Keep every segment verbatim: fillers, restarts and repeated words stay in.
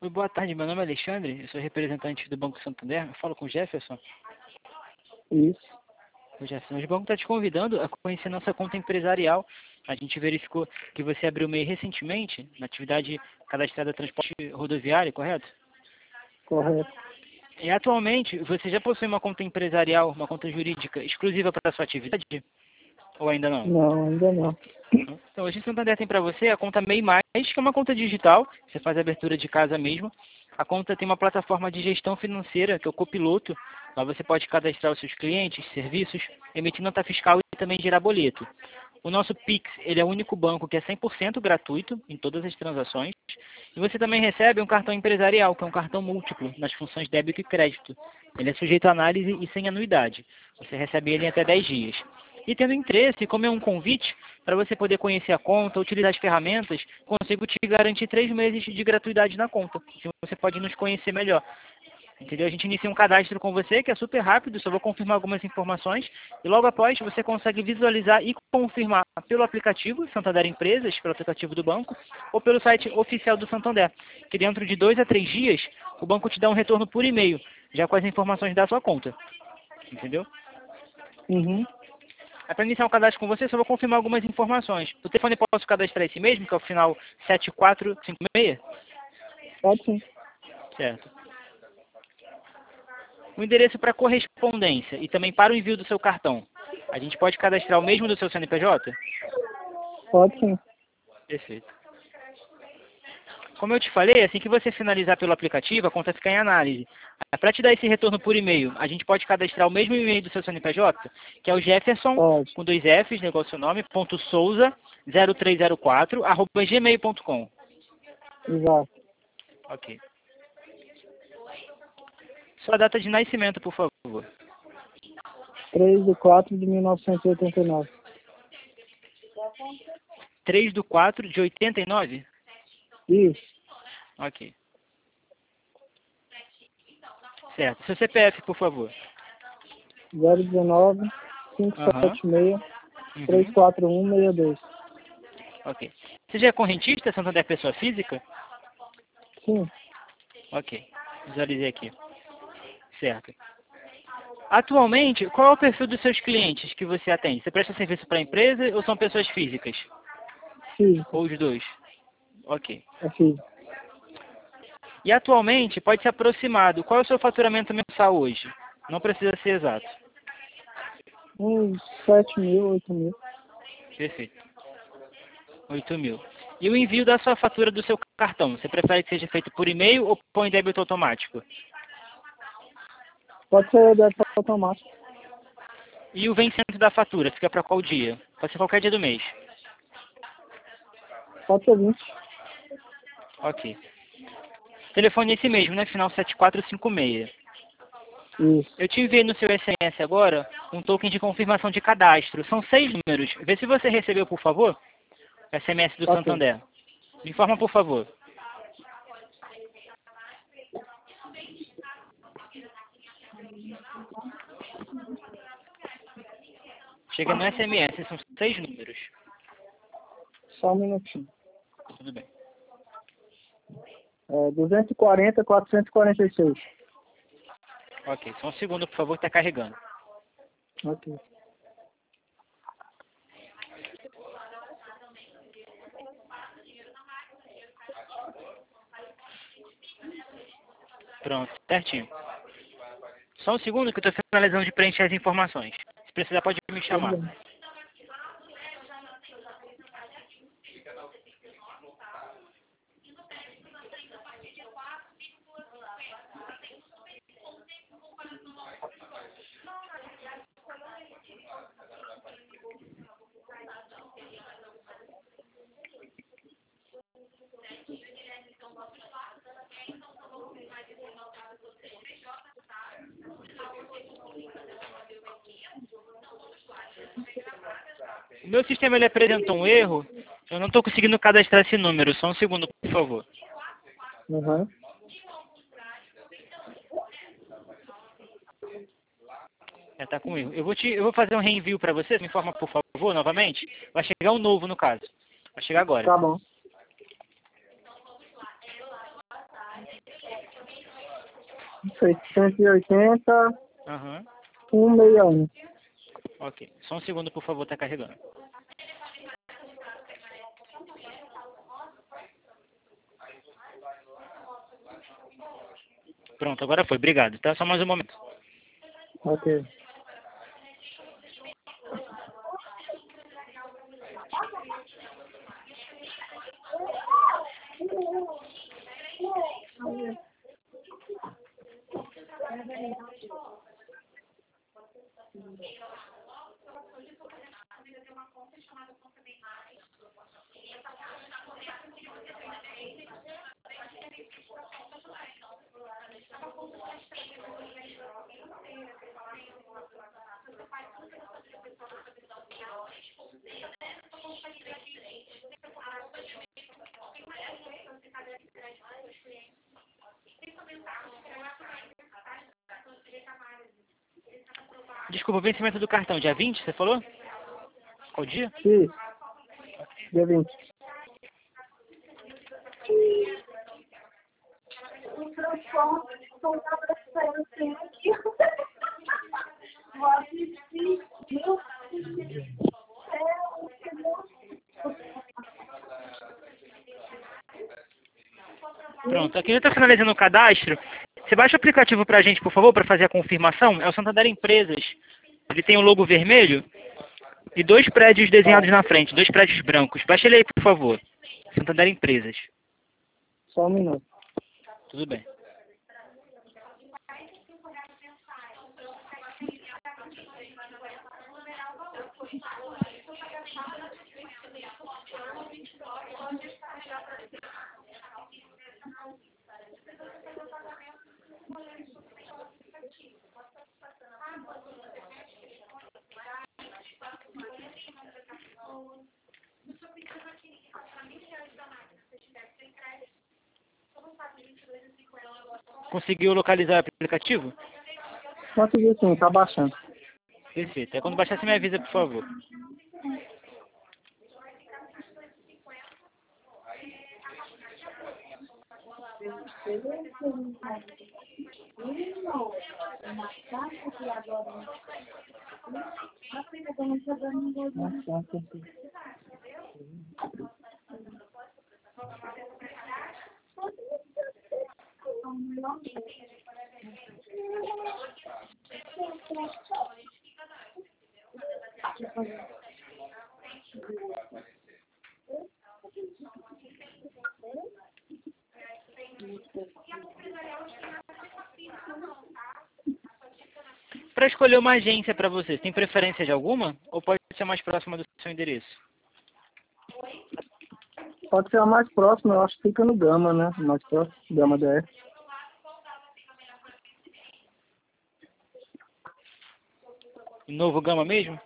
Oi, boa tarde, meu nome é Alexandre, eu sou representante do Banco Santander, eu falo com o Jefferson. Isso. O Jefferson, o banco está te convidando a conhecer nossa conta empresarial. A gente verificou que você abriu o M E I recentemente, na atividade cadastrada transporte rodoviário, correto? Correto. E atualmente, você já possui uma conta empresarial, uma conta jurídica exclusiva para a sua atividade? Ou ainda não? Não, ainda não. Então, hoje o Santander tem para você a conta M E I Mais, que é uma conta digital, você faz a abertura de casa mesmo. A conta tem uma plataforma de gestão financeira, que é o Copiloto. Lá você pode cadastrar os seus clientes, serviços, emitir nota fiscal e também gerar boleto. O nosso Pix, ele é o único banco que é cem por cento gratuito em todas as transações. E você também recebe um cartão empresarial, que é um cartão múltiplo, nas funções débito e crédito. Ele é sujeito a análise e sem anuidade. Você recebe ele em até dez dias. E tendo interesse, como é um convite, para você poder conhecer a conta, utilizar as ferramentas, consigo te garantir três meses de gratuidade na conta. Se você pode nos conhecer melhor. Entendeu? A gente inicia um cadastro com você, que é super rápido, só vou confirmar algumas informações. E logo após, você consegue visualizar e confirmar pelo aplicativo Santander Empresas, pelo aplicativo do banco, ou pelo site oficial do Santander, que dentro de dois a três dias, o banco te dá um retorno por e-mail, já com as informações da sua conta. Entendeu? Uhum. É para iniciar um cadastro com você, só vou confirmar algumas informações. O telefone posso cadastrar esse mesmo, que é o final sete quatro cinco seis? Pode sim. Certo. O endereço para correspondência e também para o envio do seu cartão. A gente pode cadastrar o mesmo do seu C N P J? Pode sim. Perfeito. Como eu te falei, assim que você finalizar pelo aplicativo, a conta fica em análise. Para te dar esse retorno por e-mail, a gente pode cadastrar o mesmo e-mail do seu C N P J, que é o Jefferson, Pode. com dois Fs, negócio seu nome, ponto Souza, zero três zero quatro, arroba gmail ponto com. Exato. Ok. Sua data de nascimento, por favor. três de quatro de mil novecentos e oitenta e nove. três de quatro de oitenta e nove? Isso. Ok. Certo. Seu C P F, por favor. zero um nove, cinco Aham. sete seis, três Uhum. quatro um seis dois. Ok. Você já é correntista, Santander pessoa física? Sim. Ok. Visualizei aqui. Certo. Atualmente, qual é o perfil dos seus clientes que você atende? Você presta serviço para a empresa ou são pessoas físicas? Físico. Ou os dois? Ok. É físico. E atualmente, pode ser aproximado. Qual é o seu faturamento mensal hoje? Não precisa ser exato. Uns sete mil, oito mil. Perfeito. oito mil. E o envio da sua fatura do seu cartão? Você prefere que seja feito por e-mail ou por em débito automático? Pode ser débito automático. E o vencimento da fatura? Fica para qual dia? Pode ser qualquer dia do mês. Pode ser vinte. Ok. Telefone é esse mesmo, né? Final sete quatro cinco seis. Isso. Eu te enviei no seu S M S agora um token de confirmação de cadastro. São seis números. Vê se você recebeu, por favor, o S M S do Ok. Santander. Me informa, por favor. Chega no S M S, são seis números. Só um minutinho. Tudo bem. É duzentos e quarenta, quatrocentos e quarenta e seis. Ok, só um segundo, por favor, que está carregando. Ok. Pronto, certinho. Só um segundo que eu estou finalizando de preencher as informações. Se precisar, pode me Tudo chamar. bem. O meu sistema ele apresentou um erro. Eu não estou conseguindo cadastrar esse número. Só um segundo, por favor. Uhum. Já está com erro. Eu vou, te, eu vou fazer um reenvio para você. Me informa, por favor, novamente. Vai chegar um novo, no caso. Vai chegar agora. Tá bom. seiscentos e oitenta, Aham. cento e sessenta e um. Ok. Só um segundo, por favor, tá carregando. Pronto, agora foi. Obrigado, tá? Só mais um momento. Ok. Desculpa, o vencimento do cartão, dia vinte, você falou? Qual dia? Isso. Dia vinte. Pronto, aqui já está finalizando o cadastro. Você baixa o aplicativo para a gente, por favor, para fazer a confirmação. É o Santander Empresas. Ele tem o logo vermelho e dois prédios desenhados na frente, dois prédios brancos. Baixa ele aí, por favor. Santander Empresas. Só um minuto. Tudo bem. Conseguiu localizar o aplicativo? Consegui sim, tá baixando. Perfeito. É quando baixar, você me avisa, por favor. Para escolher uma agência para você, tem preferência de alguma? Ou pode ser mais próxima do seu endereço? Pode ser a mais próxima, eu acho que fica no Gama, né? Mais próximo, Gama D R. Novo Gama mesmo?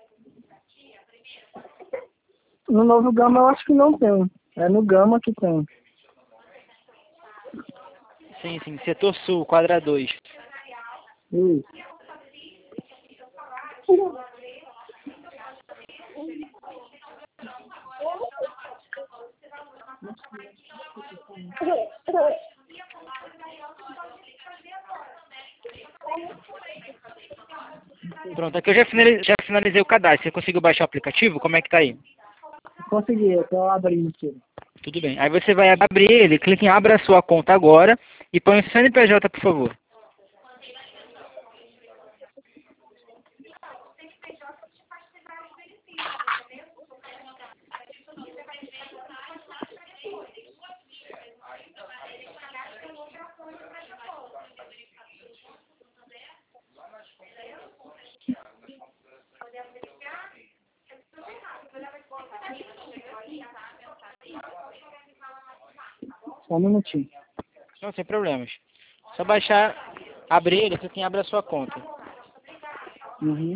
No Novo Gama eu acho que não tem. É no Gama que tem. Sim, sim. Setor Sul, quadra dois. Isso. Pronto, aqui eu já finalizei, já finalizei o cadastro. Você conseguiu baixar o aplicativo? Como é que tá aí? Consegui, eu tô abrindo aqui. Tudo bem. Aí você vai abrir ele, clica em Abra sua conta agora e põe o C N P J, por favor. Só um minutinho. Não, sem problemas. Só baixar, abrir ele, clica em Abra sua conta. Uhum.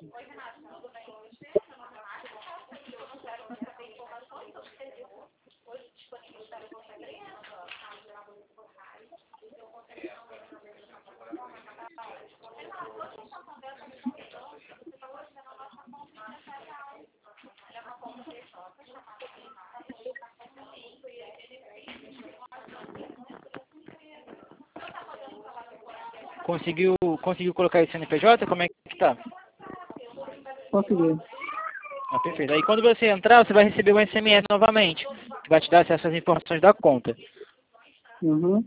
Conseguiu, conseguiu colocar esse C N P J? Como é que tá? Consegui. Ah, perfeito. Aí quando você entrar, você vai receber um S M S novamente, que vai te dar acesso às informações da conta. Uhum.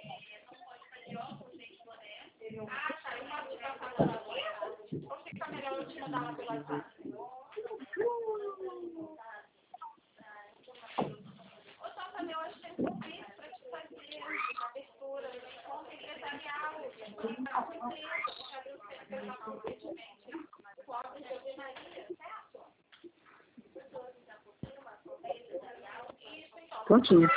Prontinho.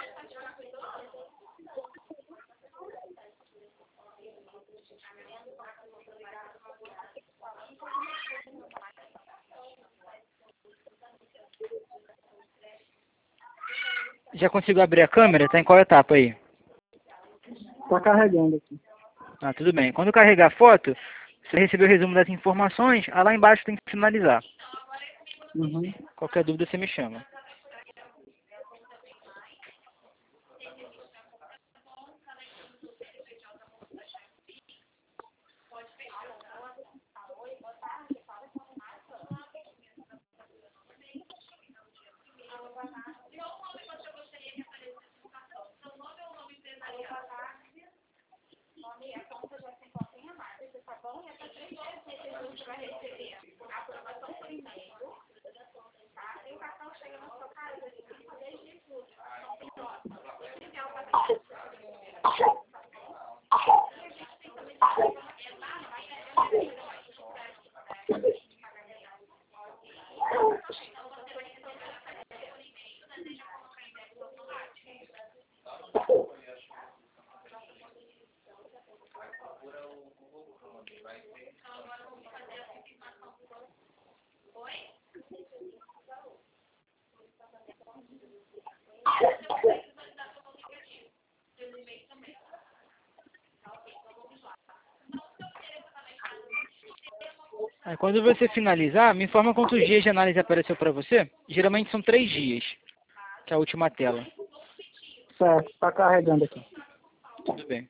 Já conseguiu abrir a câmera? Tá em qual etapa aí? Tá carregando aqui. Ah, tudo bem. Quando carregar a foto, você recebeu o resumo das informações, aí lá embaixo tem que finalizar. Uhum. Qualquer dúvida você me chama. Aí, quando você finalizar, me informa quantos dias de análise apareceu para você. Geralmente são três dias, que é a última tela. Certo, tá carregando aqui. Tudo bem.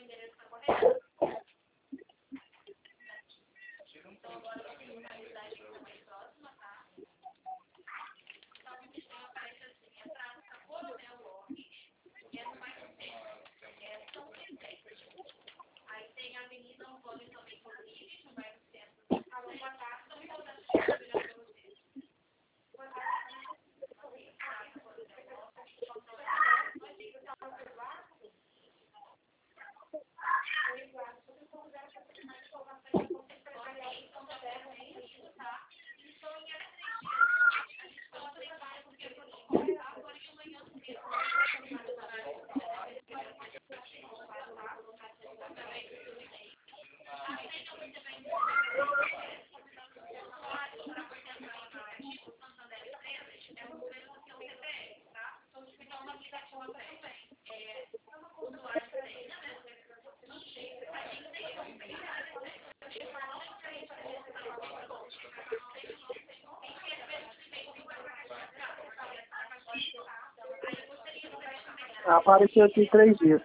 Apareceu aqui três dias.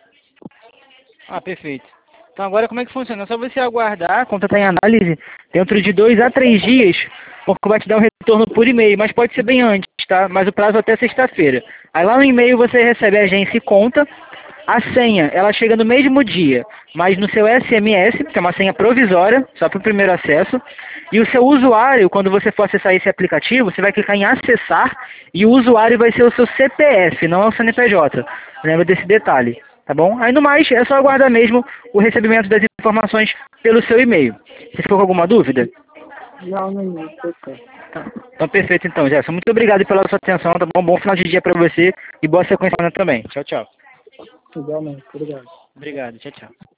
Ah, perfeito. Então agora como é que funciona? É só você aguardar, a conta está em análise, dentro de dois a três dias, porque vai te dar um retorno por e-mail, mas pode ser bem antes, tá? Mas o prazo é até sexta-feira. Aí lá no e-mail você recebe a agência e conta, a senha, ela chega no mesmo dia, mas no seu S M S, que é uma senha provisória, só para o primeiro acesso, e o seu usuário, quando você for acessar esse aplicativo, você vai clicar em acessar, e o usuário vai ser o seu C P F, não é o C N P J. Lembra desse detalhe, tá bom? Aí no mais, é só aguardar mesmo o recebimento das informações pelo seu e-mail. Você ficou com alguma dúvida? Não, não, não. Tá. Então perfeito então, Jefferson. Muito obrigado pela sua atenção, tá bom? Bom final de dia para você e boa sequência também. Tchau, tchau. Igualmente, obrigado. Obrigado, tchau, tchau.